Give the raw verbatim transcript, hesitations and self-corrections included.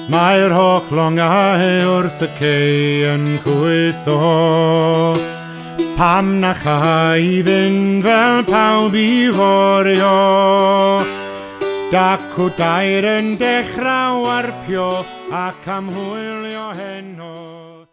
Mae'r holl longau wrth y cei yn cwytho. Pam na chai fynd fel pawb i forio. Dacw dair yn dechrau warpio ac am hwylio heno.